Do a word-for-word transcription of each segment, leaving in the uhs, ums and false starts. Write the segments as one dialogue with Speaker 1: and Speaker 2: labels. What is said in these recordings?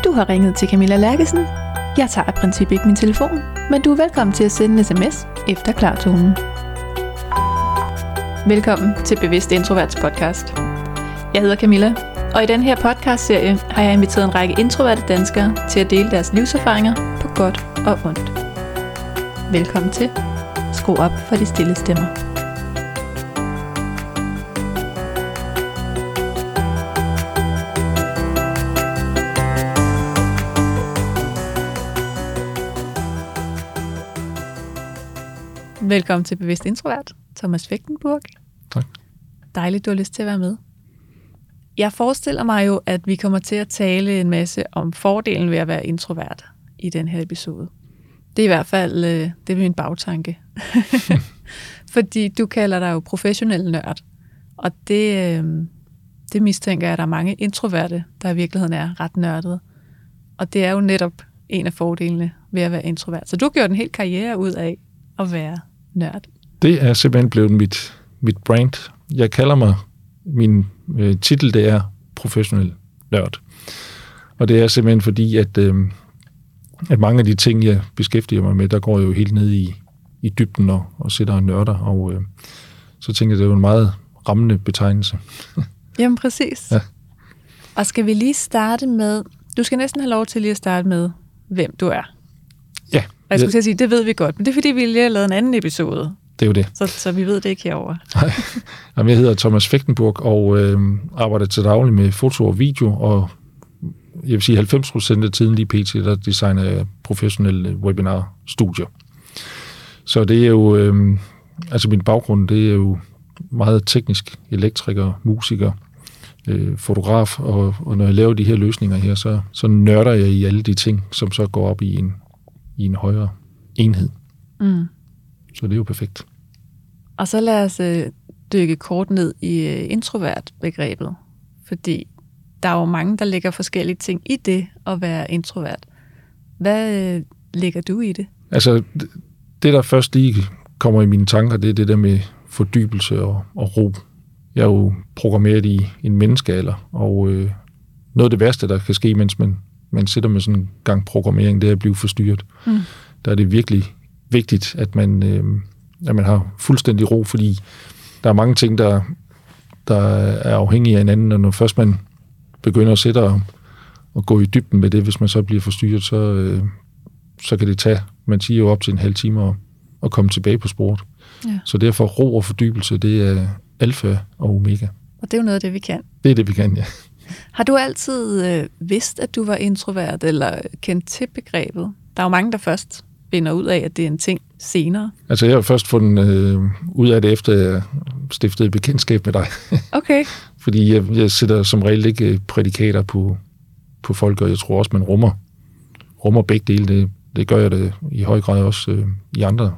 Speaker 1: Du har ringet til Camilla Lærkesen. Jeg tager i princippet ikke min telefon, men du er velkommen til at sende en sms efter klartonen. Velkommen til Bevidst Introverts podcast. Jeg hedder Camilla, og i den her podcastserie har jeg inviteret en række introverte danskere til at dele deres livserfaringer på godt og ondt. Velkommen til. Skru op for de stille stemmer. Velkommen til Bevidst Introvert, Thomas Fechtenburg.
Speaker 2: Tak.
Speaker 1: Dejligt, du har lyst til at være med. Jeg forestiller mig jo, at vi kommer til at tale en masse om fordelen ved at være introvert i den her episode. Det er i hvert fald øh, det er min bagtanke. Fordi du kalder dig jo professionel nørd, og det, øh, det mistænker jeg, at der er mange introverte, der i virkeligheden er ret nørdede. Og det er jo netop en af fordelene ved at være introvert. Så du har gjort en hel karriere ud af at være nørd.
Speaker 2: Det er simpelthen blevet mit, mit brand. Jeg kalder mig, min øh, titel, det er professionel nørd. Og det er simpelthen fordi, at, øh, at mange af de ting, jeg beskæftiger mig med, der går jeg jo helt ned i, i dybden og, og sætter og nørder. Og øh, så tænker jeg, det er jo en meget rammende betegnelse.
Speaker 1: Jamen præcis.
Speaker 2: Ja.
Speaker 1: Og skal vi lige starte med, du skal næsten have lov til lige at starte med, hvem du er.
Speaker 2: Ja.
Speaker 1: Og jeg skulle til at sige, det ved vi godt, men det er fordi, vi lige har lavet en anden episode.
Speaker 2: Det er jo det.
Speaker 1: Så, så vi ved det ikke herovre.
Speaker 2: Nej. Jamen, jeg hedder Thomas Fechtenburg og øh, arbejder til daglig med foto og video, og jeg vil sige halvfems procent af tiden lige pt, der designer jeg professionelle webinarstudier. Så det er jo, øh, altså min baggrund, det er jo meget teknisk, elektriker, musiker, øh, fotograf, og, og når jeg laver de her løsninger her, så, så nørder jeg i alle de ting, som så går op i en, i en højere enhed. Mm. Så det er jo perfekt.
Speaker 1: Og så lad os øh, dykke kort ned i øh, introvert-begrebet, fordi der er jo mange, der lægger forskellige ting i det at være introvert. Hvad øh, lægger du i det? Altså,
Speaker 2: det der først lige kommer i mine tanker, det er det der med fordybelse og, og ro. Jeg er jo programmeret i en menneskealder, og øh, noget af det værste, der kan ske, mens man, man sidder med sådan en gang programmering, det er at blive forstyrret. Mm. Der er det virkelig vigtigt, at man, øh, at man har fuldstændig ro, fordi der er mange ting, der, der er afhængige af hinanden, og når først man begynder at sætte og, og gå i dybden med det, hvis man så bliver forstyrret, så, øh, så kan det tage, man siger jo op til en halv time at, at komme tilbage på sporet. Ja. Så derfor ro og fordybelse, det er alfa og omega.
Speaker 1: Og det er jo noget af det, vi kan.
Speaker 2: Det er det, vi kan, ja.
Speaker 1: Har du altid øh, vidst, at du var introvert, eller kendt til begrebet? Der er jo mange, der først finder ud af, at det er en ting senere. Altså,
Speaker 2: jeg har først fundet øh, ud af det, efter jeg stiftede bekendtskab med dig.
Speaker 1: Okay.
Speaker 2: Fordi jeg, jeg sætter som regel ikke prædikater på, på folk, og jeg tror også, man rummer, rummer begge dele. Det, det gør jeg det i høj grad også øh, i andre,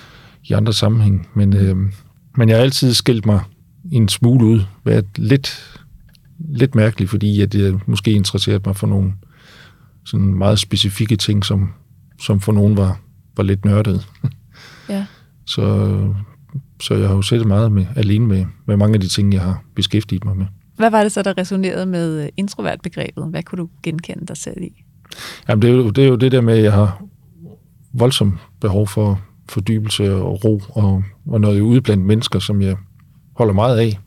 Speaker 2: i andre sammenhæng. Men, øh, men jeg har altid skilt mig en smule ud, været lidt, lidt mærkelig, fordi at jeg måske interesserede mig for nogle sådan meget specifikke ting, som som for nogen var, var lidt nørdet. Ja. Så, så jeg har jo set meget med, alene med, med mange af de ting, jeg har beskæftiget mig med.
Speaker 1: Hvad var det så, der resonerede med introvert-begrebet? Hvad kunne du genkende dig selv i?
Speaker 2: Jamen, det er jo det, er jo det der med, at jeg har voldsomt behov for fordybelse og ro, og, og når jeg er ude blandt mennesker, som jeg holder meget af,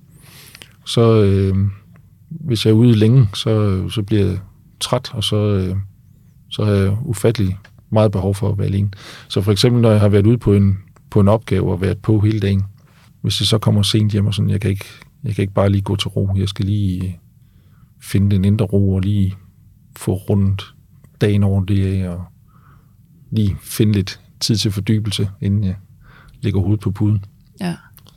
Speaker 2: så øh, hvis jeg er ude længe, så, så bliver jeg træt, og så, øh, så har jeg ufattelig meget behov for at være alene. Så for eksempel, når jeg har været ude på en, på en opgave og været på hele dagen, hvis jeg så kommer sent hjem og sådan, jeg kan ikke, jeg kan ikke bare lige gå til ro. Jeg skal lige finde den indre ro og lige få rundt dagen ordentligt af og lige finde lidt tid til fordybelse, inden jeg lægger hovedet på puden.
Speaker 1: Ja.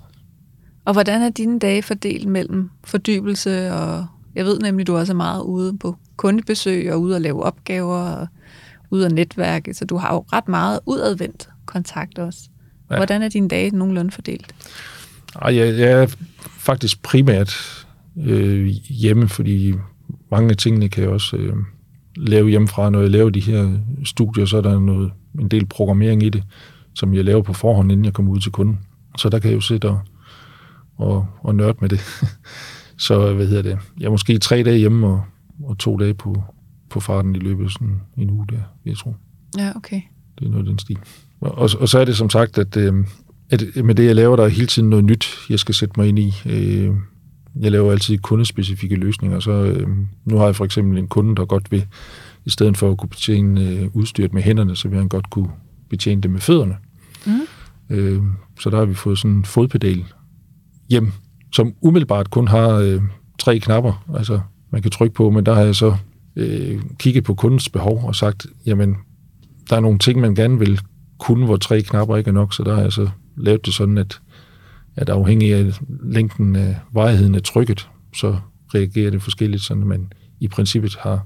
Speaker 1: Og hvordan er dine dage fordelt mellem fordybelse og, jeg ved nemlig, du også er meget ude på kundebesøg og ude at lave opgaver og ude af netværket, så du har jo ret meget udadvendt kontakt også. Ja. Hvordan er dine dage nogenlunde fordelt?
Speaker 2: Jeg, jeg er faktisk primært øh, hjemme, fordi mange af tingene kan jeg også øh, lave hjemmefra. Når jeg laver de her studier, så er der noget, en del programmering i det, som jeg laver på forhånd, inden jeg kommer ud til kunden. Så der kan jeg jo sidde og, og, og nørde med det. Så hvad hedder det? Jeg er måske tre dage hjemme og, og to dage på, på farten i løbet af sådan en uge der, jeg tror.
Speaker 1: Ja, okay.
Speaker 2: Det er noget af den stil. Og, og så er det som sagt, at, øh, at med det, jeg laver, der er hele tiden noget nyt, jeg skal sætte mig ind i. Øh, jeg laver altid kundespecifikke løsninger, så øh, nu har jeg for eksempel en kunde, der godt vil, i stedet for at kunne betjene øh, udstyret med hænderne, så vil han godt kunne betjene det med fødderne. Mm. Øh, så der har vi fået sådan en fodpedal hjem, som umiddelbart kun har øh, tre knapper, altså man kan trykke på, men der har jeg så øh, kigget på kundens behov og sagt, jamen, der er nogle ting, man gerne vil kunne, hvor tre knapper ikke er nok, så der har jeg så lavet det sådan, at, at afhængig af længden af varigheden af trykket, så reagerer det forskelligt, sådan at man i princippet har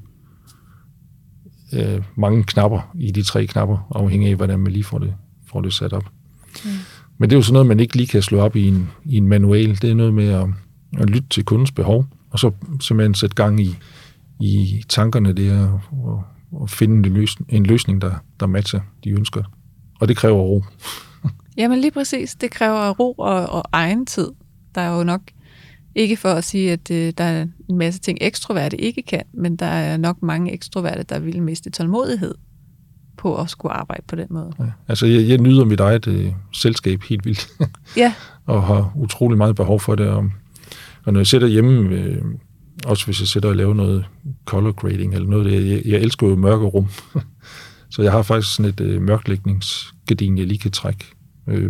Speaker 2: øh, mange knapper i de tre knapper, afhængig af, hvordan man lige får det, får det sat op. Mm. Men det er jo sådan noget, man ikke lige kan slå op i en, i en manual. Det er noget med at, at lytte til kundens behov, og så simpelthen sætte gang i, i tankerne der, og, og finde en løsning, en løsning der, der matcher de ønsker. Og det kræver ro.
Speaker 1: Jamen lige præcis. Det kræver ro og, og egen tid. Der er jo nok, ikke for at sige, at øh, der er en masse ting, ekstroverte ikke kan, men der er nok mange ekstroverte, der vil miste tålmodighed på at skulle arbejde på den måde. Ja,
Speaker 2: altså, jeg, jeg nyder mit eget øh, selskab helt vildt.
Speaker 1: Ja.
Speaker 2: Og har utrolig meget behov for det. Og, og når jeg sidder hjemme, øh, også hvis jeg sidder og laver noget color grading eller noget, det, jeg, jeg elsker jo mørke rum. Så jeg har faktisk sådan et øh, mørklægningsgardin, jeg lige kan trække øh,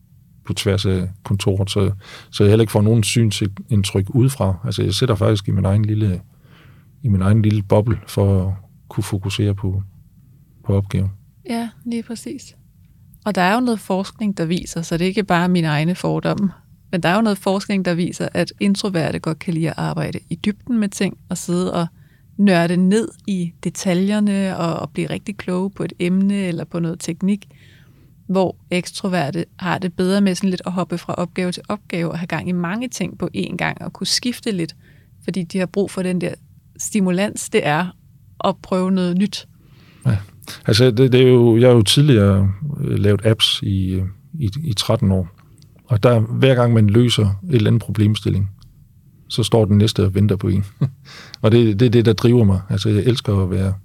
Speaker 2: på tværs af kontoret, så, så jeg heller ikke får nogen synsindtryk udefra. Altså, jeg sidder faktisk i min egen lille, i min egen lille boble for at kunne fokusere på på opgaven.
Speaker 1: Ja, lige præcis. Og der er jo noget forskning, der viser, så det er ikke bare mine egne fordomme, men der er jo noget forskning, der viser, at introverte godt kan lide at arbejde i dybden med ting, og sidde og nørde ned i detaljerne, og, og blive rigtig kloge på et emne, eller på noget teknik, hvor ekstroverte har det bedre med sådan lidt at hoppe fra opgave til opgave, og have gang i mange ting på én gang, og kunne skifte lidt, fordi de har brug for den der stimulans, det er at prøve noget nyt.
Speaker 2: Ja. Altså, det, det er jo, jeg har jo tidligere lavet apps i, i, i tretten år, og der, hver gang man løser et eller andet problemstilling, så står den næste og venter på en. Og det, det er det, der driver mig. Altså, jeg elsker at være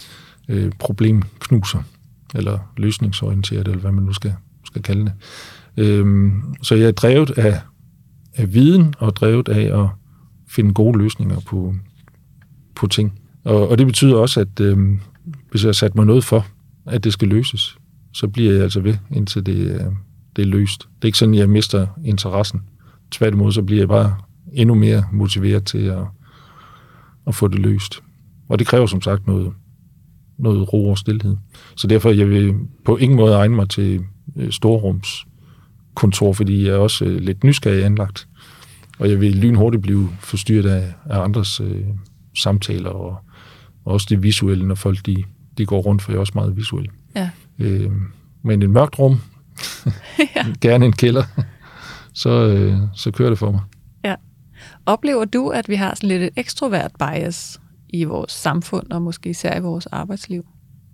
Speaker 2: øh, problemknuser, eller løsningsorienteret, eller hvad man nu skal, skal kalde det. Øhm, så jeg er drevet af, af viden, og drevet af at finde gode løsninger på, på ting. Og, og det betyder også, at øh, hvis jeg har sat mig noget for, at det skal løses, så bliver jeg altså ved, indtil det, det er løst. Det er ikke sådan, at jeg mister interessen. Tværtimod, så bliver jeg bare endnu mere motiveret til at, at få det løst. Og det kræver som sagt noget, noget ro og stilhed. Så derfor jeg vil på ingen måde egne mig til storrumskontor, fordi jeg er også lidt nysgerrig anlagt. Og jeg vil lynhurtigt blive forstyrret af, af andres øh, samtaler og Og også det visuelle, når folk de, de går rundt, for jeg er også meget visuel.
Speaker 1: Ja.
Speaker 2: Øh, men et mørkt rum, ja. Gerne en kælder, så, øh, så kører det for mig.
Speaker 1: Ja. Oplever du, at vi har sådan lidt et ekstrovert bias i vores samfund, og måske især i vores arbejdsliv?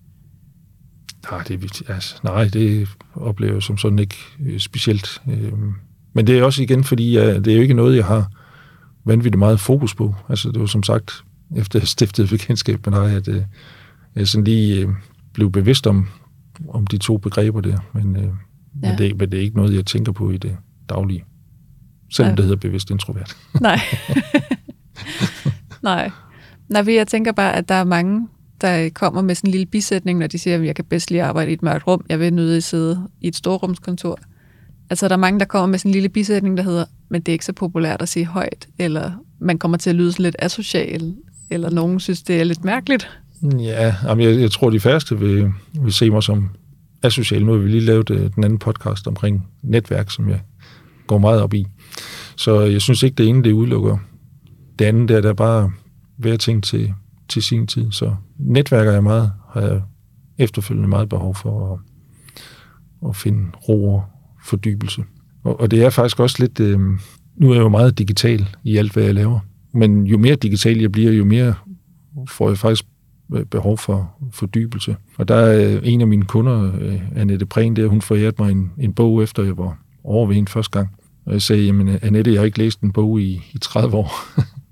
Speaker 2: Nej, det, altså, nej, det oplever jeg som sådan ikke øh, specielt. Øh, men det er også igen, fordi jeg, det er jo ikke noget, jeg har vanvittigt meget fokus på. Altså, det var som sagt efter jeg stiftede bekendtskab med dig, at øh, jeg sådan lige øh, blev bevidst om, om de to begreber der, men, øh, ja. men, det, men det er ikke noget, jeg tænker på i det daglige. Selvom ja. Det hedder bevidst introvert.
Speaker 1: Nej. Nej. Nej, jeg tænker bare, at der er mange, der kommer med sådan en lille bisætning, når de siger, at jeg kan bedst lige arbejde i et mørkt rum, jeg vil nødig sidde i et storrumskontor. Altså, der er mange, der kommer med sådan en lille bisætning, der hedder, men det er ikke så populært at sige højt, eller man kommer til at lyde sådan lidt asocial, eller nogen synes, det er lidt mærkeligt.
Speaker 2: Ja, jeg, jeg tror, de færreste vil, vil se mig som asocial. Nu har vi lige lavet den anden podcast omkring netværk, som jeg går meget op i. Så jeg synes ikke, det ene, det udelukker. Det andet, der, der er bare hver ting til, til sin tid. Så netværker jeg meget, har jeg efterfølgende meget behov for at, at finde ro og fordybelse. Og, og det er faktisk også lidt... Øh, nu er jeg jo meget digital i alt, hvad jeg laver. Men jo mere digital jeg bliver, jo mere får jeg faktisk behov for fordybelse. Og der er en af mine kunder, Annette Prehn, der hun forærede mig en, en bog, efter jeg var over ved hende første gang. Og jeg sagde, jamen Annette, jeg har ikke læst en bog i, i tredive år.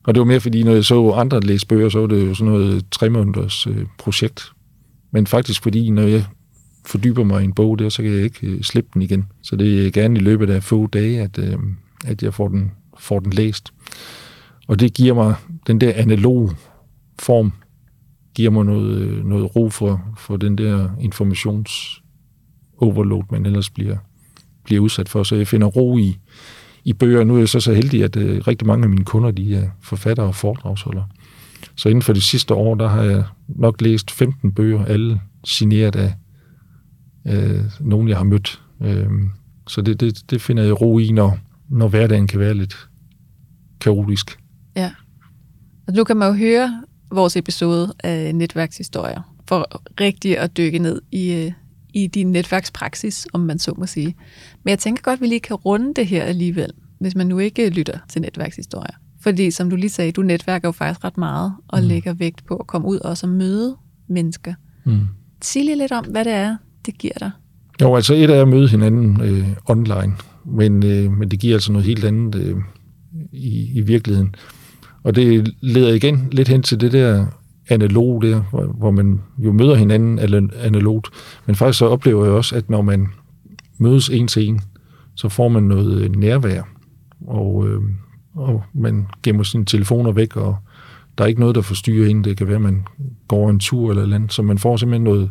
Speaker 2: Og det var mere fordi, når jeg så andre læse bøger, så var det jo sådan noget tre måneders øh, projekt. Men faktisk fordi, når jeg fordyber mig i en bog der, så kan jeg ikke øh, slippe den igen. Så det er gerne i løbet af få dage, at, øh, at jeg får den, får den læst. Og det giver mig, den der analog form, giver mig noget, noget ro for, for den der informations-overload, man ellers bliver, bliver udsat for. Så jeg finder ro i, i bøger. Nu er jeg så så heldig, at uh, rigtig mange af mine kunder, de er forfattere og foredragsholdere. Så inden for det sidste år, der har jeg nok læst femten bøger, alle signeret af uh, nogen, jeg har mødt. Uh, så det, det, det finder jeg ro i, når, når hverdagen kan være lidt kaotisk.
Speaker 1: Ja. Og nu kan man jo høre vores episode af netværkshistorier, for rigtig at dykke ned i, i din netværkspraksis, om man så må sige. Men jeg tænker godt, at vi lige kan runde det her alligevel, hvis man nu ikke lytter til netværkshistorier. Fordi som du lige sagde, du netværker jo faktisk ret meget, og mm. lægger vægt på at komme ud og også møde mennesker. Mm. Sig lige lidt om, hvad det er, det giver dig.
Speaker 2: Jo, altså et er at møde hinanden øh, online, men, øh, men det giver altså noget helt andet øh, i, i virkeligheden. Og det leder igen lidt hen til det der analog der, hvor, hvor man jo møder hinanden analogt. Men faktisk så oplever jeg også, at når man mødes en til en, så får man noget nærvær. Og, øh, og man gemmer sine telefoner væk, og der er ikke noget, der forstyrrer en. Det kan være, at man går en tur eller noget andet. Så man får simpelthen noget,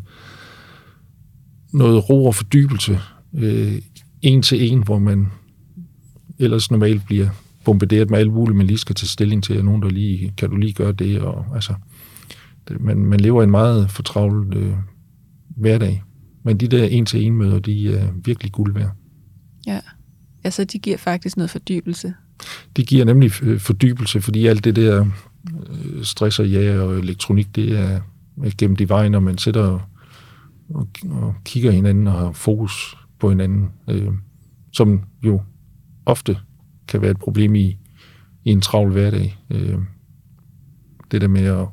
Speaker 2: noget ro og fordybelse øh, en til en, hvor man ellers normalt bliver bombarderet med alt muligt, man lige skal tage stilling til, og nogen, der lige, kan du lige gøre det, og altså, det, man, man lever en meget fortravlet øh, hverdag, men de der en-til-en-møder, de er virkelig guld værd.
Speaker 1: Ja, altså de giver faktisk noget fordybelse.
Speaker 2: De giver nemlig fordybelse, fordi alt det der øh, stress og ja og elektronik, det er gennem de veje, når man sidder og, og, og kigger hinanden og har fokus på hinanden, øh, som jo ofte kan være et problem i, i en travl hverdag. Øh, det der med at,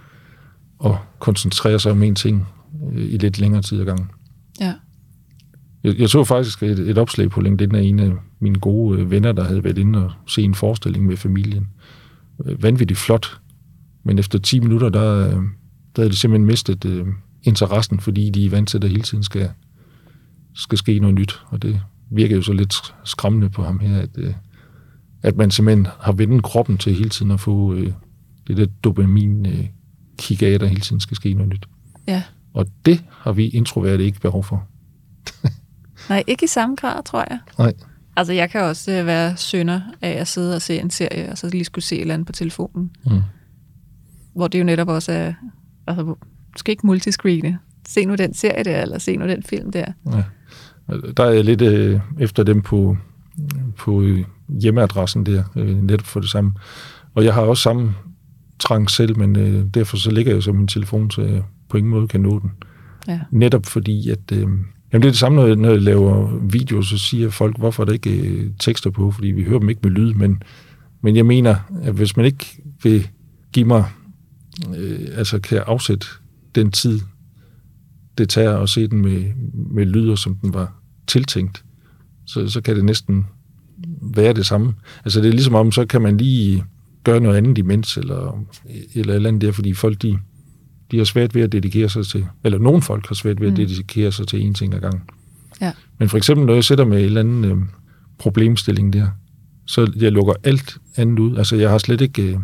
Speaker 2: at koncentrere sig om en ting øh, i lidt længere tid ad gangen.
Speaker 1: Ja.
Speaker 2: Jeg, jeg så faktisk et, et opslag på LinkedIn af en af mine gode øh, venner, der havde været inde og se en forestilling med familien. Øh, vanvittigt flot, men efter ti minutter, der, øh, der havde de simpelthen mistet øh, interessen, fordi de er vant til, at der hele tiden skal, skal ske noget nyt, og det virker jo så lidt skræmmende på ham her, at øh, at man simpelthen har vendt kroppen til hele tiden at få øh, det der dopamin øh, kigge af, der hele tiden skal ske noget nyt.
Speaker 1: Ja.
Speaker 2: Og det har vi introverte ikke behov for.
Speaker 1: Nej, ikke i samme grad, tror jeg.
Speaker 2: Nej.
Speaker 1: Altså, jeg kan også øh, være synder af at sidde og se en serie, og så lige skulle se et eller andet på telefonen. Mm. Hvor det jo netop også er, altså, du skal ikke multiscreene. Se nu den serie der, eller se nu den film der.
Speaker 2: Ja. Der er jeg lidt øh, efter dem på på hjemmeadressen der, øh, netop for det samme. Og jeg har også samme trang selv, men øh, derfor så ligger jeg så min telefon, så jeg på ingen måde kan nå den.
Speaker 1: Ja.
Speaker 2: Netop fordi, at øh, jamen det er det samme, når jeg, når jeg laver videoer, så siger folk, hvorfor er der ikke øh, tekster på, fordi vi hører dem ikke med lyd, men, men jeg mener, at hvis man ikke vil give mig, øh, altså kan afsætte den tid, det tager at se den med, med lyder, som den var tiltænkt, Så, så kan det næsten være det samme. Altså det er ligesom om, så kan man lige gøre noget andet imens, eller eller eller andet der, fordi folk, de, de har svært ved at dedikere sig til, eller nogle folk har svært ved at dedikere sig til en ting ad gangen.
Speaker 1: Ja.
Speaker 2: Men for eksempel, når jeg sætter med en eller anden øh, problemstilling der, så jeg lukker alt andet ud. Altså jeg har slet ikke øh,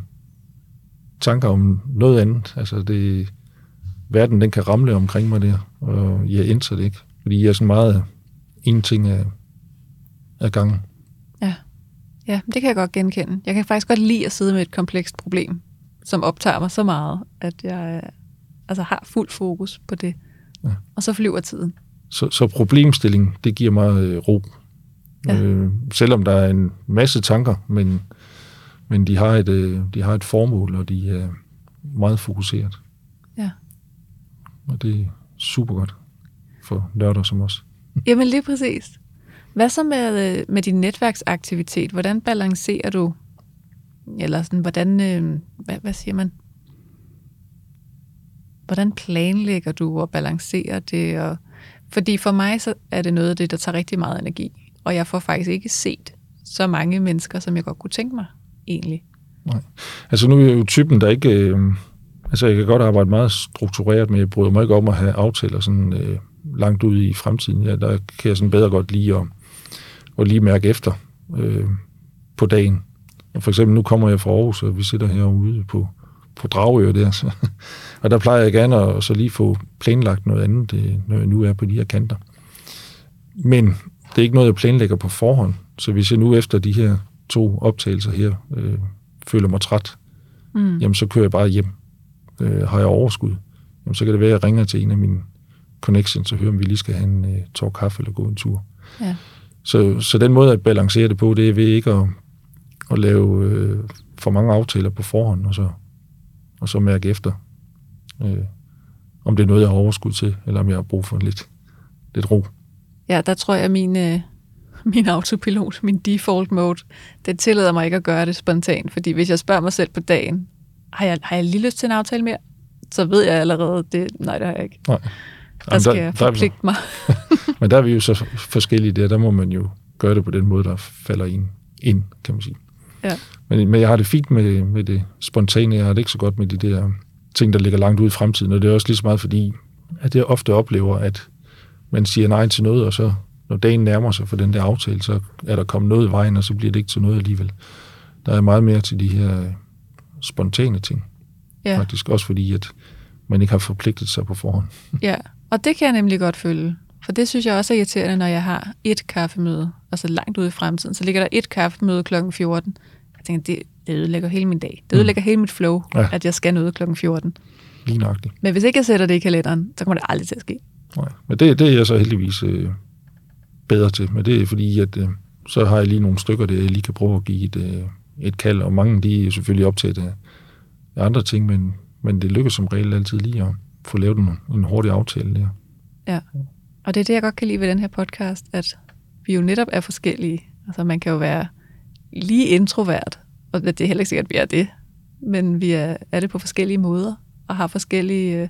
Speaker 2: tanker om noget andet. Altså det, verden, den kan ramle omkring mig der, og jeg ændrer det ikke. Fordi jeg er sådan meget en ting af af gangen.
Speaker 1: Ja. Ja, det kan jeg godt genkende. Jeg kan faktisk godt lide at sidde med et komplekst problem, som optager mig så meget, at jeg altså har fuld fokus på det. Ja. Og så flyver tiden.
Speaker 2: Så, så problemstilling, det giver mig øh, ro. Ja. Øh, selvom der er en masse tanker, men, men de, har et, øh, de har et formål, og de er meget fokuseret.
Speaker 1: Ja.
Speaker 2: Og det er super godt for nørder som os.
Speaker 1: Jamen lige præcis. Hvad så med, med din netværksaktivitet? Hvordan balancerer du, eller sådan, hvordan, øh, hvad, hvad siger man? Hvordan planlægger du og balancerer det? Og, fordi for mig så er det noget af det, der tager rigtig meget energi, og jeg får faktisk ikke set så mange mennesker, som jeg godt kunne tænke mig egentlig.
Speaker 2: Nej. Altså nu er jeg jo typen, der ikke... Øh, altså jeg kan godt arbejde meget struktureret, men jeg bryder mig ikke om at have aftaler sådan øh, langt ud i fremtiden. Ja, der kan jeg sådan bedre godt lide at, at lige mærke efter øh, på dagen. Og for eksempel nu kommer jeg fra Aarhus, og vi sidder herude på, på Dragør der. Så, og der plejer jeg gerne at så lige få planlagt noget andet, det, når jeg nu er på de her kanter. Men det er ikke noget, jeg planlægger på forhånd. Så hvis jeg nu efter de her to optagelser her øh, føler mig træt, mm. jamen så kører jeg bare hjem. Øh, har jeg overskud, jamen så kan det være, at jeg ringer til en af mine connections og hører, om vi lige skal have en øh, tår kaffe eller gå en tur.
Speaker 1: Ja.
Speaker 2: Så, så den måde at balancere det på, det er ved ikke at, at lave øh, for mange aftaler på forhånd, og så, og så mærke efter, øh, om det er noget, jeg har overskud til, eller om jeg har brug for lidt, lidt ro.
Speaker 1: Ja, der tror jeg, at min, øh, min autopilot, min default mode, det tillader mig ikke at gøre det spontant, fordi hvis jeg spørger mig selv på dagen, har jeg, har jeg lige lyst til en aftale mere, så ved jeg allerede, det, nej, det har jeg ikke.
Speaker 2: Nej.
Speaker 1: Der skal der, jeg forpligte mig.
Speaker 2: Men der er vi jo så forskellige der, der må man jo gøre det på den måde, der falder ind, ind kan man sige.
Speaker 1: Ja.
Speaker 2: Men, men jeg har det fint med, med det spontane, jeg har det ikke så godt med de der ting, der ligger langt ude i fremtiden, og det er også lige så meget fordi, at jeg ofte oplever, at man siger nej til noget, og så når dagen nærmer sig for den der aftale, så er der kommet noget i vejen, og så bliver det ikke til noget alligevel. Der er meget mere til de her spontane ting. Ja. Faktisk også fordi, at man ikke har forpligtet sig på forhånd.
Speaker 1: Ja, og det kan jeg nemlig godt føle. For det synes jeg også er irriterende, når jeg har et kaffemøde, altså langt ude i fremtiden. Så ligger der et kaffemøde klokken fjorten. Jeg tænker, det, det ødelægger hele min dag. Det ødelægger mm. hele mit flow, ja. At jeg skal noget klokken fjorten.
Speaker 2: Lige nøjagtigt.
Speaker 1: Men hvis ikke jeg sætter det i kalenderen, så kommer det aldrig til at ske.
Speaker 2: Nej, men det, det er jeg så heldigvis øh, bedre til. Men det er fordi, at øh, så har jeg lige nogle stykker, der jeg lige kan prøve at give et, øh, et kald. Og mange de er selvfølgelig optaget af andre ting, men, men det lykkes som regel altid lige at få lavet en, en hurtig aftale der.
Speaker 1: Ja, og det er det, jeg godt kan lide ved den her podcast, at vi jo netop er forskellige. Altså man kan jo være lige introvert, og det er heller ikke sikkert, at vi er det, men vi er, er det på forskellige måder, og har forskellige øh,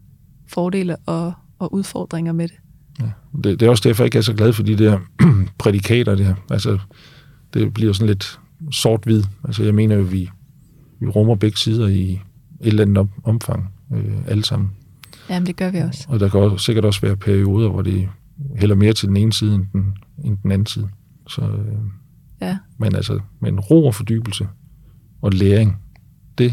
Speaker 1: fordele og, og udfordringer med det.
Speaker 2: Ja, det. Det er også derfor, jeg ikke er så glad for de der prædikater der. Altså, det bliver sådan lidt sort-hvid. Altså, jeg mener jo, at vi, vi rummer begge sider i et eller andet omfang, øh, alle sammen.
Speaker 1: Jamen, det gør vi også.
Speaker 2: Og der kan også, sikkert også være perioder, hvor det hælder mere til den ene side, end den, end den anden side. Så, øh,
Speaker 1: ja.
Speaker 2: Men altså, men ro og fordybelse og læring, det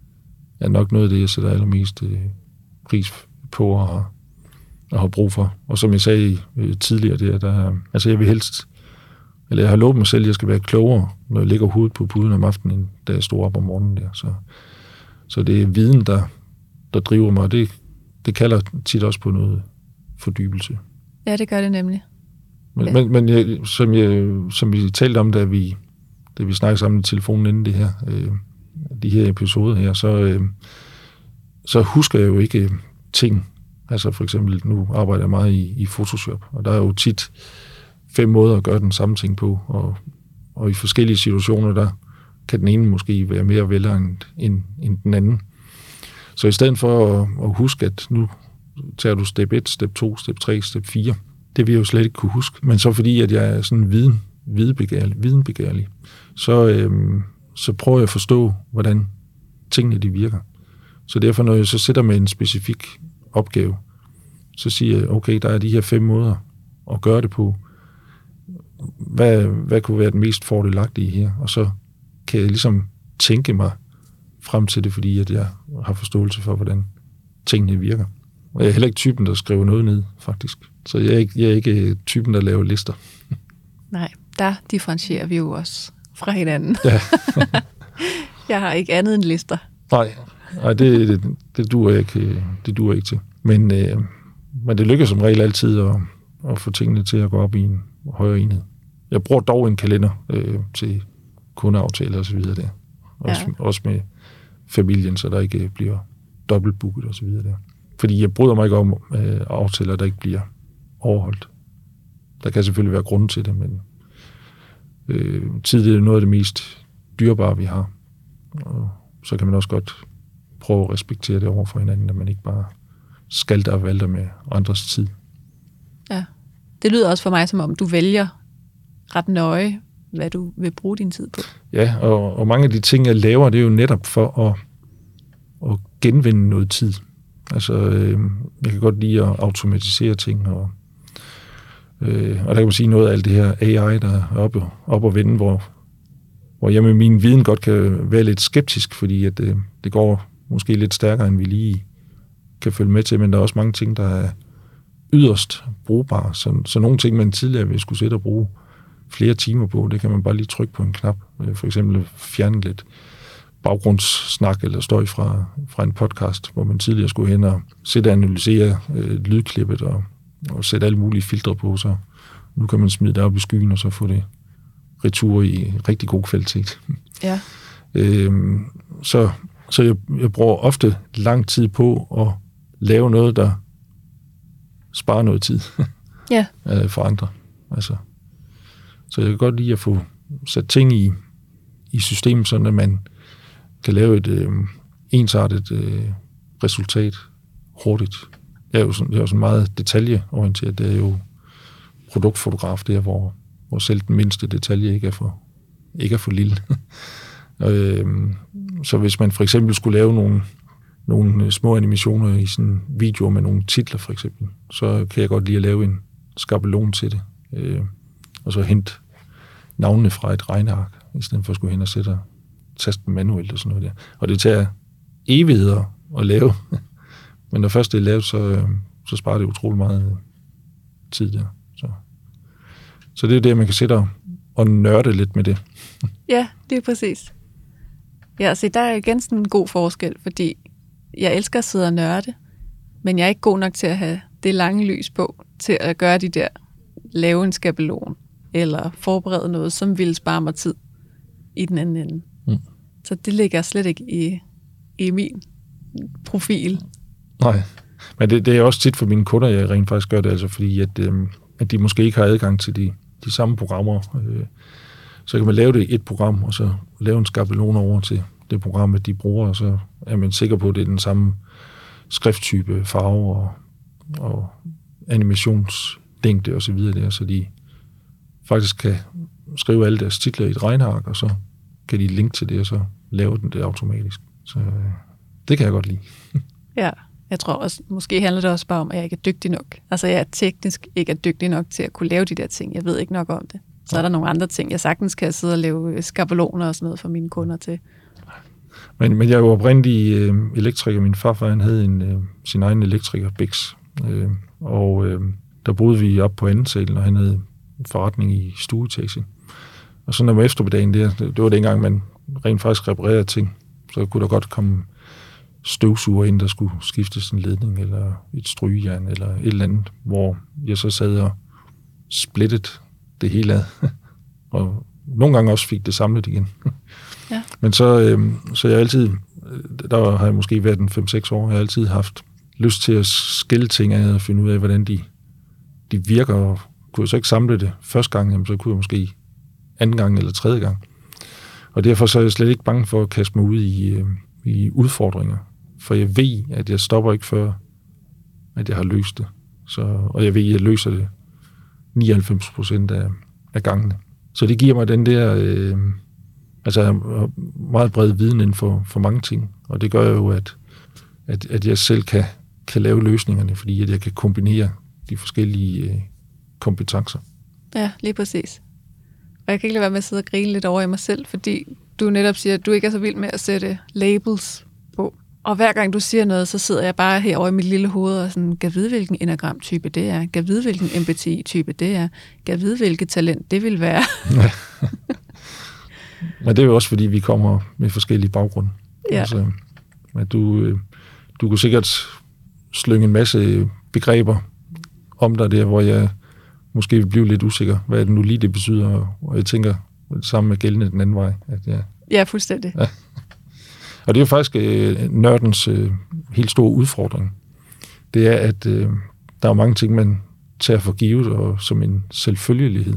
Speaker 2: er nok noget af det, jeg sætter allermest øh, pris på og, og har brug for. Og som jeg sagde øh, tidligere, det er, der, altså jeg vil helst, eller jeg har lovet mig selv, at jeg skal være klogere, når jeg ligger hovedet på puden om aftenen, end da jeg stod op om morgenen der. Så, så det er viden, der, der driver mig, og det, det kalder tit også på noget fordybelse.
Speaker 1: Ja, det gør det nemlig.
Speaker 2: Men,
Speaker 1: ja.
Speaker 2: men, men jeg, som, jeg, som vi talte om, da vi, da vi snakkede sammen i telefonen inden det her, øh, de her episoder her, så, øh, så husker jeg jo ikke ting. Altså for eksempel, nu arbejder jeg meget i, i Photoshop, og der er jo tit fem måder at gøre den samme ting på, og, og i forskellige situationer, der kan den ene måske være mere velegnet end, end den anden. Så i stedet for at, at huske, at nu tager du step et, step to, step tre, step fire, det vil jeg jo slet ikke kunne huske. Men så fordi, at jeg er sådan viden, videnbegærlig, videnbegærlig så, øhm, så prøver jeg at forstå, hvordan tingene de virker. Så derfor, når jeg så sætter med en specifik opgave, så siger jeg, okay, der er de her fem måder at gøre det på. Hvad, hvad kunne være den mest fordelagtige her? Og så kan jeg ligesom tænke mig frem til det, fordi at jeg har forståelse for, hvordan tingene virker. Og jeg er heller ikke typen, der skriver noget ned, faktisk. Så jeg er ikke, jeg er ikke typen, der laver lister.
Speaker 1: Nej, der differentierer vi jo også fra hinanden.
Speaker 2: Ja.
Speaker 1: Jeg har ikke andet end lister.
Speaker 2: Nej, nej det, det, det, duer ikke, det duer ikke til. Men, øh, men det lykkes som regel altid at, at få tingene til at gå op i en højere enhed. Jeg bruger dog en kalender øh, til kundeaftaler og så videre der. Også, ja. Også med familien, så der ikke bliver dobbeltbooket og så videre der. Fordi jeg bryder mig ikke om øh, aftaler, der ikke bliver overholdt. Der kan selvfølgelig være grund til det, men øh, tid er noget af det mest dyrebare, vi har. Og så kan man også godt prøve at respektere det over for hinanden, at man ikke bare skalter og valter med andres tid.
Speaker 1: Ja, det lyder også for mig, som om du vælger ret nøje, hvad du vil bruge din tid på.
Speaker 2: Ja, og, og mange af de ting, jeg laver, det er jo netop for at, at genvinde noget tid. Altså, øh, jeg kan godt lide at automatisere ting, og, øh, og der kan man sige noget af alt det her A I, der er oppe, oppe og vende, hvor, hvor jeg med min viden godt kan være lidt skeptisk, fordi at, øh, det går måske lidt stærkere, end vi lige kan følge med til, men der er også mange ting, der er yderst brugbare. Så, så nogle ting, man tidligere ville skulle sætte og bruge flere timer på, det kan man bare lige trykke på en knap. For eksempel fjerne lidt baggrundssnak eller støj fra, fra en podcast, hvor man tidligere skulle hen og sætte og analysere øh, lydklippet og, og sætte alle mulige filtre på, så nu kan man smide det op i skyen og så få det retur i rigtig god kvalitet.
Speaker 1: Ja.
Speaker 2: øhm, så så jeg, jeg bruger ofte lang tid på at lave noget, der sparer noget tid
Speaker 1: ja.
Speaker 2: for andre. Altså, så jeg kan godt lide at få sat ting i, i systemet, sådan at man kan lave et øh, ensartet øh, resultat hurtigt. Jeg er jo sådan, jeg er jo sådan meget detaljeorienteret. Det er jo produktfotograf, der hvor, hvor selv den mindste detalje ikke er for, ikke er for lille. øh, så hvis man for eksempel skulle lave nogle, nogle små animationer i sådan videoer med nogle titler for eksempel, så kan jeg godt lide at lave en skabelon til det. Øh, og så hente navnene fra et regneark, i stedet for at skulle hen og sætte og taste dem manuelt og sådan noget der. Og det tager evigheder at lave. Men når først det er lavet, så, så sparer det utrolig meget tid der. Så, så det er det, man kan sætte og nørde lidt med det.
Speaker 1: Ja, det er præcis. Ja, så der er igen sådan en god forskel, fordi jeg elsker at sidde og nørde, men jeg er ikke god nok til at have det lange lys på, til at gøre de der, lave en skabelon, eller forberede noget, som ville spare mig tid i den anden ende. Mm. Så det ligger slet ikke i, i min profil. Nej,
Speaker 2: men det, det er også tit for mine kunder, jeg rent faktisk gør det, altså fordi at, øh, at de måske ikke har adgang til de, de samme programmer. Øh, så kan man lave det i et program, og så lave en skabelon over til det program, at de bruger, og så er man sikker på, at det er den samme skrifttype, farve og, og animationslængde og så videre der, så de faktisk kan skrive alle deres titler i et regneark, og så kan de linke til det, og så lave den det automatisk. Så øh, det kan jeg godt lide.
Speaker 1: Ja, jeg tror også, måske handler det også bare om, at jeg ikke er dygtig nok. Altså, jeg er teknisk ikke er dygtig nok til at kunne lave de der ting. Jeg ved ikke nok om det. Så ja. Er der nogle andre ting, jeg sagtens kan sidde og lave skabeloner og sådan noget for mine kunder til.
Speaker 2: Men, men jeg er jo oprindelig øh, elektriker. Min farfar, han havde en, øh, sin egen elektriker, Bix. Øh, og øh, der boede vi op på anden salen, og han havde en forretning i stueetagen. Og så når man eftermiddagen der, det var dengang, man rent faktisk reparerede ting, så kunne der godt komme støvsuger ind, der skulle skiftes en ledning, eller et strygejern, eller et eller andet, hvor jeg så sad og splittet det hele ad. Og nogle gange også fik det samlet igen. Ja. Men så, øh, så jeg altid, der har jeg måske været en fem seks år, jeg har altid haft lyst til at skille ting ad og finde ud af, hvordan de, de virker, og kunne jeg så ikke samle det første gang, jamen, så kunne jeg måske anden gang eller tredje gang. Og derfor så er jeg slet ikke bange for at kaste mig ud i, øh, i udfordringer, for jeg ved, at jeg stopper ikke før, at jeg har løst det. Så, og jeg ved, at jeg løser det nioghalvfems procent af, af gangene. Så det giver mig den der, øh, altså meget bred viden inden for, for mange ting, og det gør jo, at, at, at jeg selv kan, kan lave løsningerne, fordi at jeg kan kombinere de forskellige øh, kompetencer.
Speaker 1: Ja, lige præcis. Og jeg kan ikke lade være med at sidde og grine lidt over i mig selv, fordi du netop siger, at du ikke er så vild med at sætte labels på. Og hver gang du siger noget, så sidder jeg bare herovre i mit lille hoved og sådan, kan vide, hvilken enagramtype det er, kan vide, hvilken M B T I-type det er, kan vide, hvilket talent det vil være. Ja.
Speaker 2: Men det er jo også, fordi vi kommer med forskellige baggrunde.
Speaker 1: Ja.
Speaker 2: Altså, at du, du kunne sikkert slynge en masse begreber om dig der, hvor jeg måske vil blive lidt usikker, hvad er det nu lige, det betyder, og jeg tænker det samme med gældende den anden vej. At jeg,
Speaker 1: ja, fuldstændig. Ja.
Speaker 2: Og det er jo faktisk øh, nørdens øh, helt store udfordring. Det er, at øh, der er mange ting, man tager for givet og som en selvfølgelighed.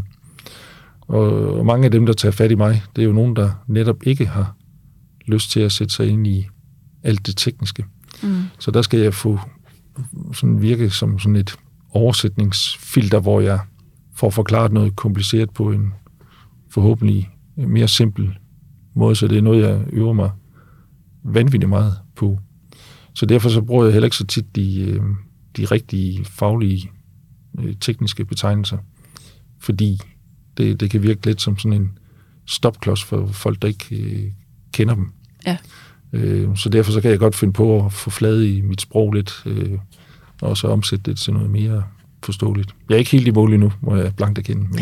Speaker 2: Og, og mange af dem, der tager fat i mig, det er jo nogen, der netop ikke har lyst til at sætte sig ind i alt det tekniske. Mm. Så der skal jeg få sådan virke som sådan et oversætningsfilter, hvor jeg får forklaret noget kompliceret på en forhåbentlig mere simpel måde, så det er noget, jeg øver mig vanvittigt meget på. Så derfor så bruger jeg heller ikke så tit de, de rigtige faglige tekniske betegnelser, fordi det, det kan virke lidt som sådan en stopklods for folk, der ikke øh, kender dem.
Speaker 1: Ja.
Speaker 2: Øh, så derfor så kan jeg godt finde på at få flade i mit sprog lidt, øh, og så omsætte det til noget mere forståeligt. Jeg er ikke helt i mål endnu, må jeg blankt erkende. Men,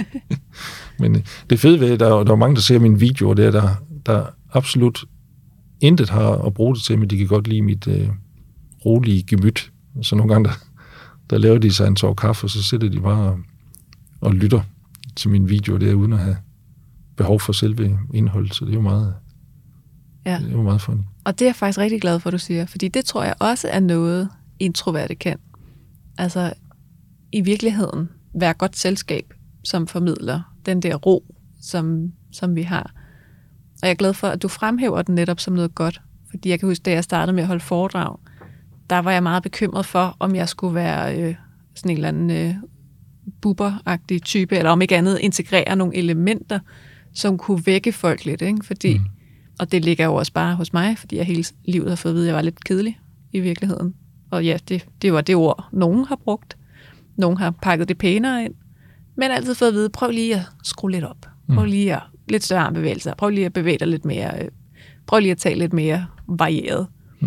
Speaker 2: men øh, det fede ved, der, der er mange, der ser mine videoer, det er, der, der absolut intet har at bruge det til, men de kan godt lide mit øh, rolige gemyt. Så nogle gange, der, der laver de sig en tår kaffe, og så sidder de bare og, og lytter til mine videoer der, uden at have behov for selve indholdet. Så det er jo meget,
Speaker 1: ja.
Speaker 2: det er jo meget funny.
Speaker 1: Og det er jeg faktisk rigtig glad for, at du siger, fordi det tror jeg også er noget, introverte kan. Altså i virkeligheden være godt selskab, som formidler den der ro, som, som vi har. Og jeg er glad for, at du fremhæver den netop som noget godt. Fordi jeg kan huske, da jeg startede med at holde foredrag, der var jeg meget bekymret for, om jeg skulle være øh, sådan en eller anden øh, buber-agtig type, eller om ikke andet integrere nogle elementer, som kunne vække folk lidt. Ikke? Fordi, mm. Og det ligger jo også bare hos mig, fordi jeg hele livet har fået at vide, at jeg var lidt kedelig i virkeligheden. Og ja, det, det var det ord, nogen har brugt. Nogen har pakket det pænere ind. Men altid fået at vide, prøv lige at skrue lidt op. Prøv lige at lidt større armbevægelser. Prøv lige at bevæge dig lidt mere. Prøv lige at tage lidt mere varieret. Mm.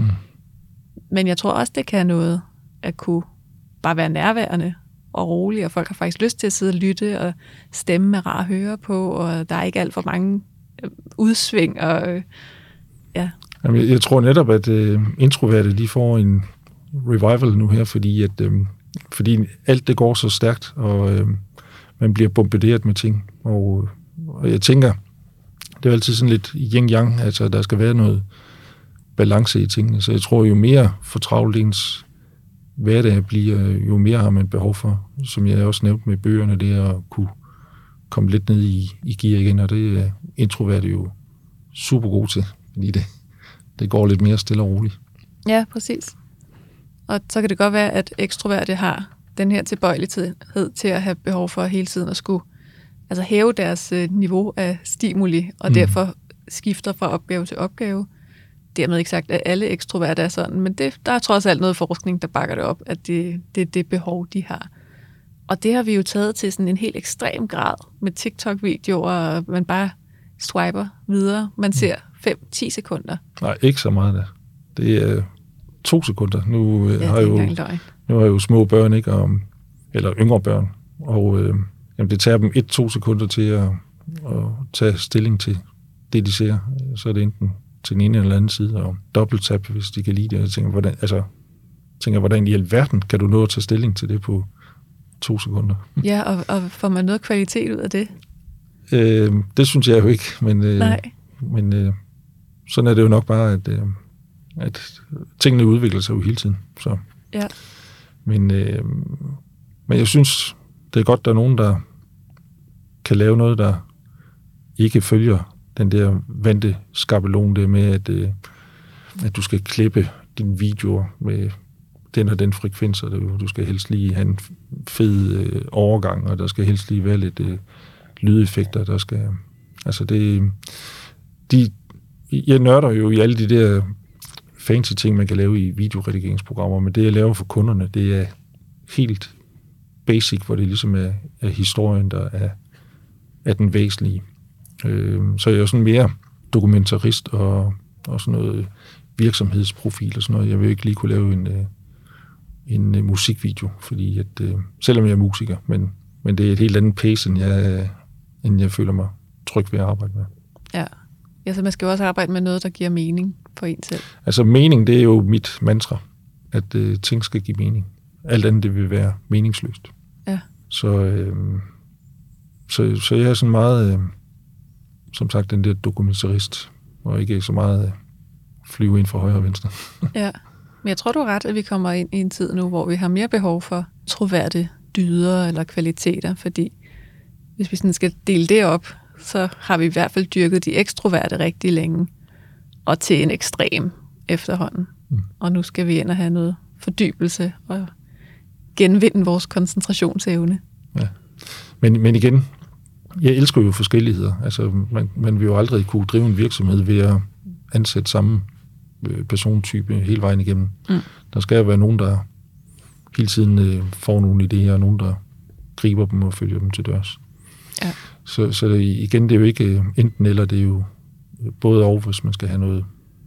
Speaker 1: Men jeg tror også, det kan noget at kunne bare være nærværende og rolig, og folk har faktisk lyst til at sidde og lytte, og stemme er rar at høre på, og der er ikke alt for mange udsving. Og, ja.
Speaker 2: Jamen, jeg tror netop, at uh, introverte, de får en revival nu her, fordi, at, um, fordi alt det går så stærkt, og um, man bliver bombarderet med ting. Og, og jeg tænker, det er altid sådan lidt yin-yang, altså der skal være noget balance i tingene. Så jeg tror, jo mere fortravlet ens hverdag bliver, jo mere har man behov for, som jeg også nævnte med bøgerne, det er at kunne komme lidt ned i, i gear igen, og det er introverte jo super god til, fordi det, det går lidt mere stille og roligt.
Speaker 1: Ja, præcis. Og så kan det godt være, at ekstroverte har den her tilbøjelighed til at have behov for hele tiden at skulle altså hæve deres niveau af stimuli, og mm. derfor skifter fra opgave til opgave. Dermed ikke sagt, at alle ekstroverte er sådan, men det, der er trods alt noget forskning, der bakker det op, at det, det er det behov, de har. Og det har vi jo taget til sådan en helt ekstrem grad med TikTok-videoer, og man bare swiper videre. Man ser fem til ti sekunder.
Speaker 2: Nej, ikke så meget da. Det er to sekunder. Nu,
Speaker 1: ja,
Speaker 2: har, jo, nu har jeg jo små børn, ikke? Og, eller yngre børn, og øh, jamen, det tager dem et til to sekunder til at, at tage stilling til det, de ser. Så er det enten til den ene eller anden side, og dobbelttap, hvis de kan lide det. Jeg tænker, hvordan, altså, tænker, hvordan i alverden kan du nå at tage stilling til det på to sekunder?
Speaker 1: Ja, og, og får man noget kvalitet ud af det?
Speaker 2: Øh, det synes jeg jo ikke, men, øh,
Speaker 1: Nej.
Speaker 2: men øh, sådan er det jo nok bare, at, øh, at tingene udvikler sig jo hele tiden. Så.
Speaker 1: Ja.
Speaker 2: Men, øh, men jeg synes, det er godt, der er nogen, der kan lave noget, der ikke følger den der vante skabelon, det med, at, øh, at du skal klippe dine videoer med den og den frekvens, og du skal helst lige have en fed øh, overgang, og der skal helst lige være lidt øh, lydeffekter, der skal... Altså det... De, jeg nørder jo i alle de der fancy ting, man kan lave i videoredigeringsprogrammer, men det, jeg laver for kunderne, det er helt basic, hvor det ligesom er, er historien, der er, er den væsentlige. Øh, så jeg er jo sådan mere dokumentarist og, og sådan noget virksomhedsprofil og sådan noget. Jeg vil ikke lige kunne lave en, en, en musikvideo, fordi at, øh, selvom jeg er musiker, men, men det er et helt andet pace, end jeg, end jeg føler mig tryg ved at arbejde med.
Speaker 1: Ja. Ja, så man skal jo også arbejde med noget, der giver mening for en selv.
Speaker 2: Altså mening, det er jo mit mantra, at øh, ting skal give mening. Alt andet, det vil være meningsløst.
Speaker 1: Ja.
Speaker 2: Så, øh, så, så jeg er sådan meget, øh, som sagt, den der dokumentarist, og ikke så meget øh, flyve ind fra højre og venstre.
Speaker 1: Ja, men jeg tror, du har ret, at vi kommer ind i en tid nu, hvor vi har mere behov for troværdige dyder eller kvaliteter, fordi hvis vi sådan skal dele det op, så har vi i hvert fald dyrket de ekstroverte rigtig længe, og til en ekstrem efterhånden. Mm. Og nu skal vi ind og have noget fordybelse og genvinde vores koncentrationsevne.
Speaker 2: Ja. Men, men igen, jeg elsker jo forskelligheder. Altså, man, man vil jo aldrig kunne drive en virksomhed ved at ansætte samme persontype hele vejen igennem. Mm. Der skal jo være nogen, der hele tiden øh, får nogle idéer, og nogen, der griber dem og følger dem til dørs. Ja. Så, så det, igen, det er jo ikke enten eller, det er jo både og, hvis man skal have noget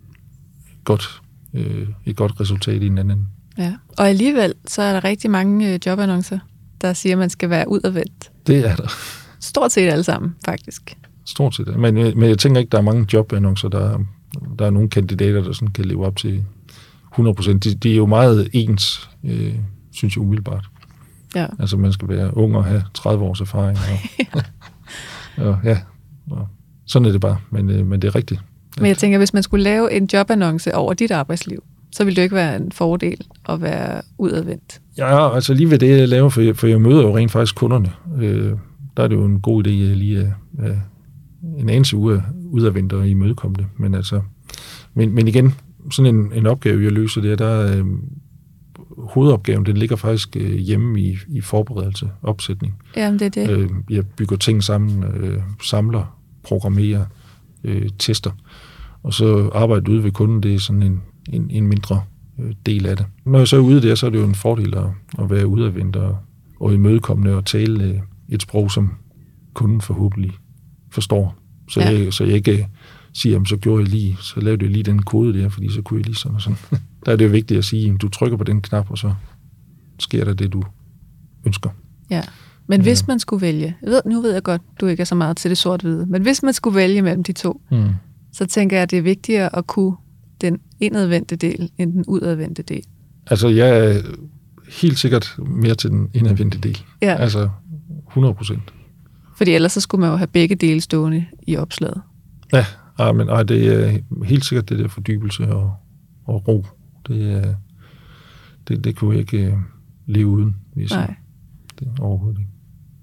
Speaker 2: godt, øh, et godt resultat i en anden.
Speaker 1: Ja, og alligevel, så er der rigtig mange øh, jobannoncer, der siger, at man skal være udadvendt.
Speaker 2: Det er der.
Speaker 1: Stort set alle sammen, faktisk.
Speaker 2: Stort set. Men, men jeg tænker ikke, der er mange jobannoncer, der, der er nogle kandidater, der sådan kan leve op til hundrede procent. De, de er jo meget ens, øh, synes jeg umiddelbart. Ja. Altså, man skal være ung og have tredive års erfaring. Og, og, ja, og sådan er det bare. Men, øh, men det er rigtigt.
Speaker 1: Men jeg tænker, hvis man skulle lave en jobannonce over dit arbejdsliv, så ville det jo ikke være en fordel at være udadvendt.
Speaker 2: Ja, altså lige ved det, jeg laver, for jeg, for jeg møder jo rent faktisk kunderne. Øh, der er det jo en god idé lige at øh, en anelse udadvendt og imødekomme det. Men, altså, men, men igen, sådan en, en opgave, jeg løser det, der øh, hovedopgaven, den ligger faktisk øh, hjemme i, i forberedelse, opsætning.
Speaker 1: Jamen, det er det.
Speaker 2: Øh, jeg bygger ting sammen, øh, samler, programmerer, øh, tester, og så arbejder ude ved kunden, det er sådan en, en, en mindre øh, del af det. Når jeg så er ude der, så er det jo en fordel at, at være udadvendt og, og imødekommende og tale øh, et sprog, som kunden forhåbentlig forstår. Så, ja. jeg, så jeg ikke siger, jamen, så gjorde jeg lige, så lavede jeg lige den kode der, fordi så kunne jeg lige sådan og sådan. Der er det jo vigtigt at sige, at du trykker på den knap, og så sker der det, du ønsker.
Speaker 1: Ja, men hvis man skulle vælge, jeg ved, nu ved jeg godt, du ikke er så meget til det sort-hvide, men hvis man skulle vælge mellem de to, mm. så tænker jeg, at det er vigtigere at kunne den indadvendte del, end den udadvendte del.
Speaker 2: Altså, jeg er helt sikkert mere til den indadvendte del. Ja. Altså, hundrede procent.
Speaker 1: Fordi ellers så skulle man jo have begge dele stående i opslaget.
Speaker 2: Ja, ej, men ej, det er helt sikkert det der fordybelse og, og ro. Det, er, det, det kunne jeg ikke uh, leve uden. Hvis Nej. Det er overhovedet ikke.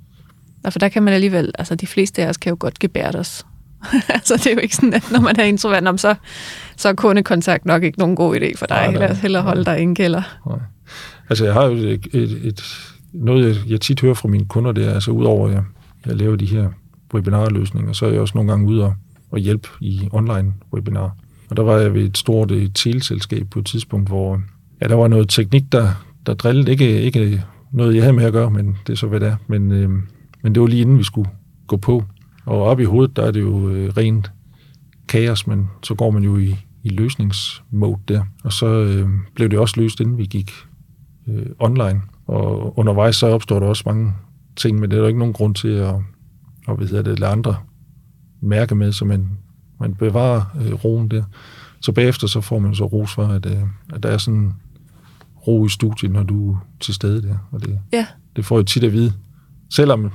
Speaker 1: Ja, for der kan man alligevel, altså de fleste af os kan jo godt gebærde os. Altså det er jo ikke sådan, at når man er introvert, så, så er kundekontakt nok ikke nogen god idé for dig. Lad os hellere holde dig i en kælder. Nej.
Speaker 2: Altså jeg har jo et, et, et, noget, jeg, jeg tit hører fra mine kunder, det er, altså udover at jeg, jeg laver de her webinarløsninger, så er jeg også nogle gange ude og, og hjælpe i online webinar. Og der var jeg ved et stort et teleselskab på et tidspunkt, hvor ja, der var noget teknik, der, der drillede. Ikke, ikke noget, jeg havde med at gøre, men det er så, hvad det er. Men, øh, men det var lige inden vi skulle gå på. Og oppe i hovedet, der er det jo øh, rent kaos, men så går man jo i, i løsningsmode der. Og så øh, blev det også løst, inden vi gik øh, online. Og undervejs så opstår der også mange ting, men det er der ikke nogen grund til at, at hvad hedder det, lade andre mærke med, så man, man bevarer øh, roen der. Så bagefter så får man så ros for, at, øh, at der er sådan ro i studiet, når du er til stede der. Og det, ja. det får jeg tit at vide. Selvom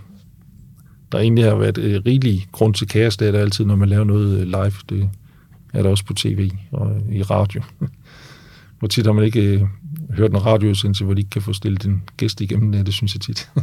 Speaker 2: der egentlig har været øh, rigelig grund til kaos, det er der altid, når man laver noget øh, live. Det er der også på tv og i radio. Hvor tit har man ikke øh, hørt en radioudsendelse, hvor de ikke kan få stillet en gæst igennem det, det synes jeg tit.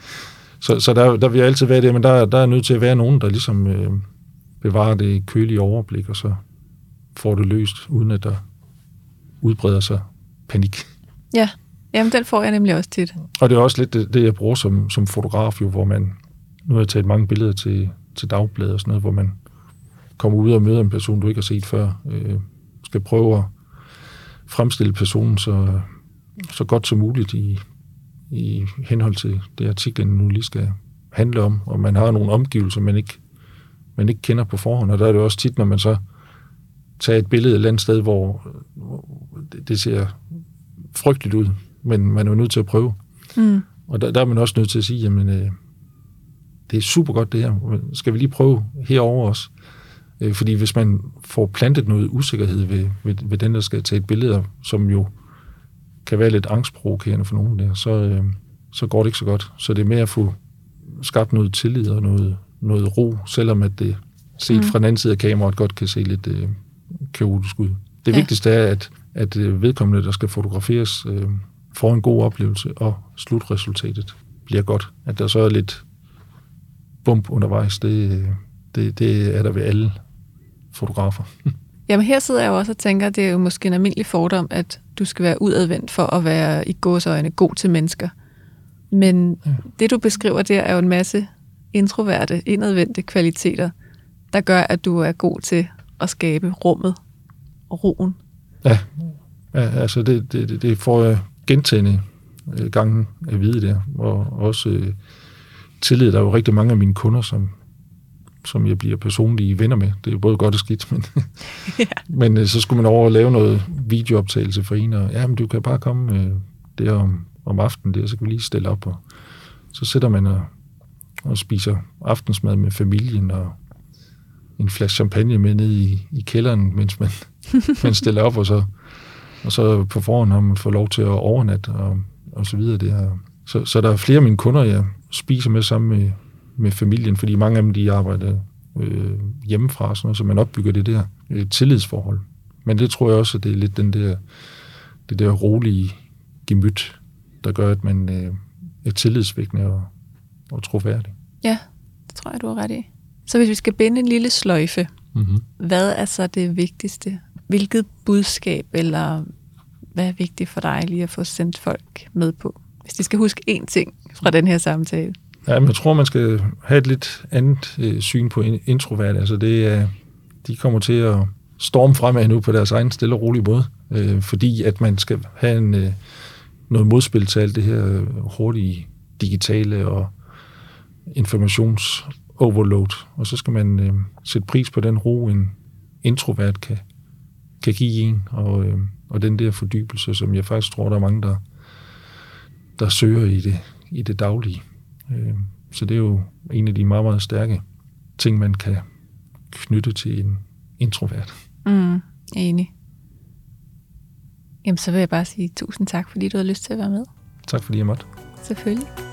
Speaker 2: så så der, der vil jeg altid være det, men der, der er nødt til at være nogen, der ligesom øh, bevarer det kølige overblik, og så får det løst, uden at der udbreder sig panik.
Speaker 1: Ja, jamen den får jeg nemlig også tit.
Speaker 2: Og det er også lidt det, det jeg bruger som, som fotograf, jo, hvor man, nu har jeg taget mange billeder til, til dagbladet og sådan noget, hvor man kommer ud og møder en person, du ikke har set før, øh, skal prøve at fremstille personen så, så godt som muligt i, i henhold til det, artiklen nu lige skal handle om, og man har nogle omgivelser, man ikke, man ikke kender på forhånd, og der er det også tit, når man så tager et billede et eller andet sted, hvor, hvor det, det ser frygteligt ud, men man er jo nødt til at prøve. Mm. Og der, der er man også nødt til at sige, jamen, øh, det er super godt det her, skal vi lige prøve herover også? Øh, fordi hvis man får plantet noget usikkerhed ved, ved, ved den, der skal tage et billede, som jo kan være lidt angstprovokerende for nogen der, så, øh, så går det ikke så godt. Så det er mere at få skabt noget tillid og noget, noget ro, selvom at det set mm. fra den anden side af kameraet godt kan se lidt øh, kaotisk ud. Det ja. vigtigste er, at, at vedkommende, der skal fotograferes, øh, får en god oplevelse, og slutresultatet bliver godt. At der så er lidt bump undervejs, det, det, det er der ved alle fotografer.
Speaker 1: Jamen her sidder jeg jo også og tænker, at det er jo måske en almindelig fordom, at du skal være udadvendt for at være i gåseøjne god til mennesker. Men ja. det, du beskriver der, er jo en masse introverte, indadvendte kvaliteter, der gør, at du er god til at skabe rummet og roen?
Speaker 2: Ja, ja altså det, det, det får jeg gentagende gange at vide der, og også øh, tillid. Der er jo rigtig mange af mine kunder, som, som jeg bliver personlige venner med. Det er jo både godt og skidt, men, ja. men øh, så skulle man over og lave noget videooptagelse for en, og ja, men du kan bare komme øh, der om, om aftenen der, så kan vi lige stille op, og så sætter man og, og spiser aftensmad med familien, og en flaske champagne med ned i, i kælderen, mens man, man stiller op, og så, og så på forhånd har man fået lov til at overnatte, og, og så videre. Det her. Så, så der er flere af mine kunder, jeg spiser med sammen med, med familien, fordi mange af dem, de arbejder øh, hjemmefra, sådan noget, så man opbygger det der øh, tillidsforhold. Men det tror jeg også, at det er lidt den der, det der rolige gemyt, der gør, at man øh, er tillidsvækkende og, og troværdig.
Speaker 1: Ja, det tror jeg, du har ret i. Så hvis vi skal binde en lille sløjfe, mm-hmm. hvad er så det vigtigste? Hvilket budskab, eller hvad er vigtigt for dig lige at få sendt folk med på? Hvis de skal huske én ting fra den her samtale.
Speaker 2: Ja, men jeg tror, man skal have et lidt andet øh, syn på introvert. Altså det er, de kommer til at storme fremad nu på deres egen stille og rolige måde, øh, fordi at man skal have en, øh, noget modspil til alt det her hurtige digitale og informations overload, og så skal man øh, sætte pris på den ro, en introvert kan, kan give en, og, øh, og den der fordybelse, som jeg faktisk tror, der er mange, der, der søger i det, i det daglige. Øh, så det er jo en af de meget, meget stærke ting, man kan knytte til en introvert.
Speaker 1: Mm, enig. Jamen, så vil jeg bare sige tusind tak, fordi du havde lyst til at være med.
Speaker 2: Tak fordi jeg måtte.
Speaker 1: Selvfølgelig.